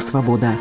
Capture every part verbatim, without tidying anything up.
«Свобода».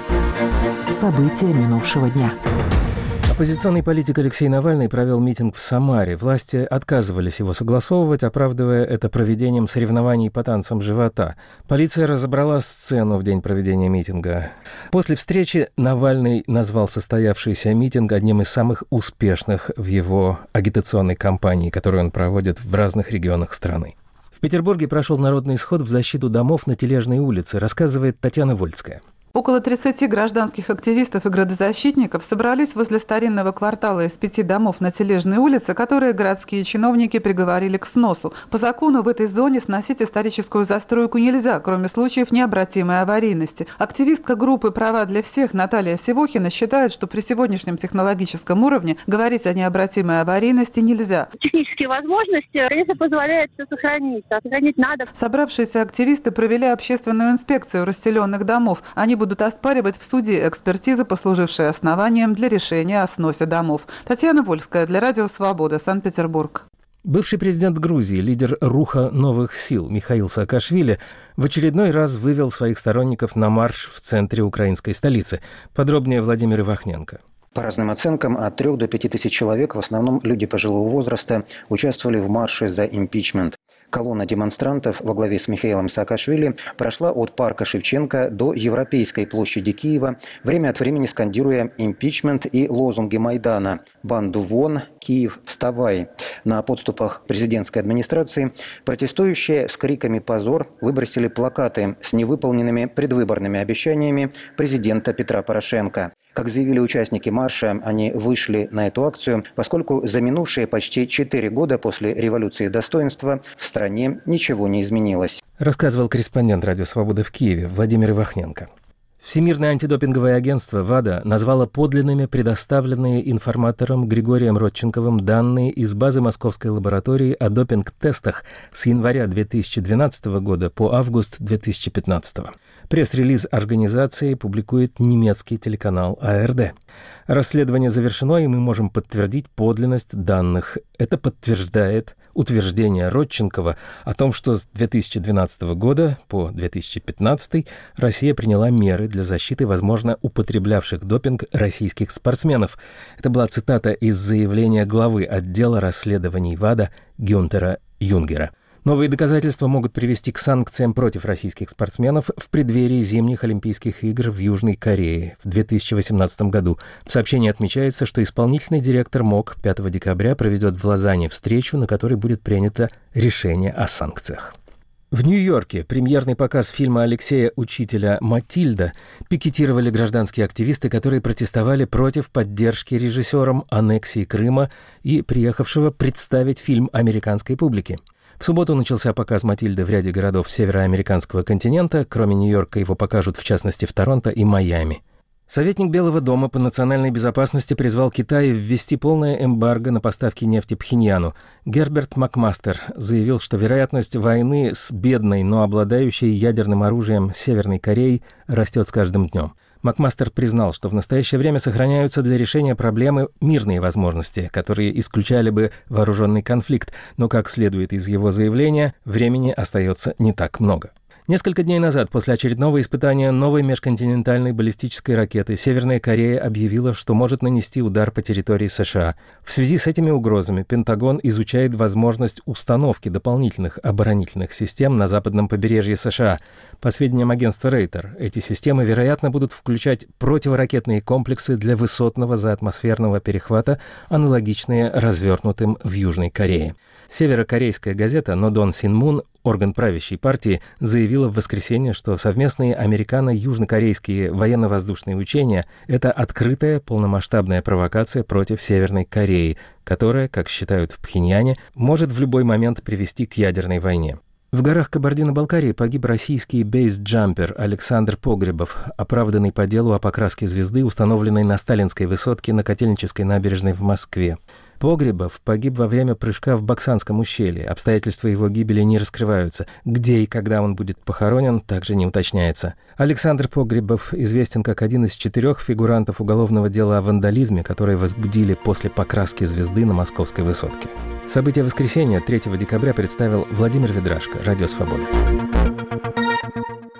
События минувшего дня. Оппозиционный политик Алексей Навальный провел митинг в Самаре. Власти отказывались его согласовывать, оправдывая это проведением соревнований по танцам живота. Полиция разобрала сцену в день проведения митинга. После встречи Навальный назвал состоявшийся митинг одним из самых успешных в его агитационной кампании, которую он проводит в разных регионах страны. В Петербурге прошел народный сход в защиту домов на Тележной улице, рассказывает Татьяна Вольская. Около тридцати гражданских активистов и градозащитников собрались возле старинного квартала из пяти домов на Тележной улице, которые городские чиновники приговорили к сносу. По закону в этой зоне сносить историческую застройку нельзя, кроме случаев необратимой аварийности. Активистка группы «Права для всех» Наталья Севохина считает, что при сегодняшнем технологическом уровне говорить о необратимой аварийности нельзя. Технические возможности, конечно, позволяют все сохранить, а сохранить надо. Собравшиеся активисты провели общественную инспекцию расселенных домов. Они будут оспаривать в суде экспертизы, послужившие основанием для решения о сносе домов. Татьяна Вольская для Радио Свобода, Санкт-Петербург. Бывший президент Грузии, лидер Руха новых сил Михаил Саакашвили в очередной раз вывел своих сторонников на марш в центре украинской столицы. Подробнее Владимир Ивахненко. По разным оценкам, от трех до пяти тысяч человек, в основном люди пожилого возраста, участвовали в марше за импичмент. Колонна демонстрантов во главе с Михаилом Саакашвили прошла от парка Шевченко до Европейской площади Киева, время от времени скандируя импичмент и лозунги Майдана «Банду вон! Киев, вставай!». На подступах президентской администрации протестующие с криками «Позор!» выбросили плакаты с невыполненными предвыборными обещаниями президента Петра Порошенко. Как заявили участники марша, они вышли на эту акцию, поскольку за минувшие почти четыре года после революции достоинства в стране ничего не изменилось. Рассказывал корреспондент Радио Свобода в Киеве Владимир Ивахненко. Всемирное антидопинговое агентство ВАДА назвало подлинными предоставленные информатором Григорием Родченковым данные из базы Московской лаборатории о допинг-тестах с января две тысячи двенадцатого года по август две тысячи пятнадцатого. Пресс-релиз организации публикует немецкий телеканал А Р Д. Расследование завершено, и мы можем подтвердить подлинность данных. Это подтверждает утверждение Родченкова о том, что с две тысячи двенадцатого года по две тысячи пятнадцатый Россия приняла меры для защиты, возможно, употреблявших допинг российских спортсменов. Это была цитата из заявления главы отдела расследований ВАДА Гюнтера Юнгера. Новые доказательства могут привести к санкциям против российских спортсменов в преддверии зимних Олимпийских игр в Южной Корее в две тысячи восемнадцатом году. В сообщении отмечается, что исполнительный директор МОК пятого декабря проведет в Лозанне встречу, на которой будет принято решение о санкциях. В Нью-Йорке премьерный показ фильма Алексея Учителя «Матильда» пикетировали гражданские активисты, которые протестовали против поддержки режиссером аннексии Крыма и приехавшего представить фильм американской публике. В субботу начался показ «Матильды» в ряде городов североамериканского континента. Кроме Нью-Йорка его покажут в частности в Торонто и Майами. Советник Белого дома по национальной безопасности призвал Китай ввести полное эмбарго на поставки нефти Пхеньяну. Герберт Макмастер заявил, что вероятность войны с бедной, но обладающей ядерным оружием Северной Кореей растет с каждым днем. Макмастер признал, что в настоящее время сохраняются для решения проблемы мирные возможности, которые исключали бы вооруженный конфликт, но, как следует из его заявления, времени остается не так много. Несколько дней назад, после очередного испытания новой межконтинентальной баллистической ракеты, Северная Корея объявила, что может нанести удар по территории США. В связи с этими угрозами Пентагон изучает возможность установки дополнительных оборонительных систем на западном побережье США. По сведениям агентства Рейтер, эти системы, вероятно, будут включать противоракетные комплексы для высотного заатмосферного перехвата, аналогичные развернутым в Южной Корее. Северокорейская газета «Нодон Синмун», орган правящей партии, заявила в воскресенье, что совместные американо-южнокорейские военно-воздушные учения – это открытая полномасштабная провокация против Северной Кореи, которая, как считают в Пхеньяне, может в любой момент привести к ядерной войне. В горах Кабардино-Балкарии погиб российский бейсджампер Александр Погребов, оправданный по делу о покраске звезды, установленной на Сталинской высотке на Котельнической набережной в Москве. Погребов погиб во время прыжка в Баксанском ущелье. Обстоятельства его гибели не раскрываются. Где и когда он будет похоронен, также не уточняется. Александр Погребов известен как один из четырех фигурантов уголовного дела о вандализме, которые возбудили после покраски звезды на Московской высотке. События воскресенья третьего декабря представил Владимир Ведрашко, Радио Свобода.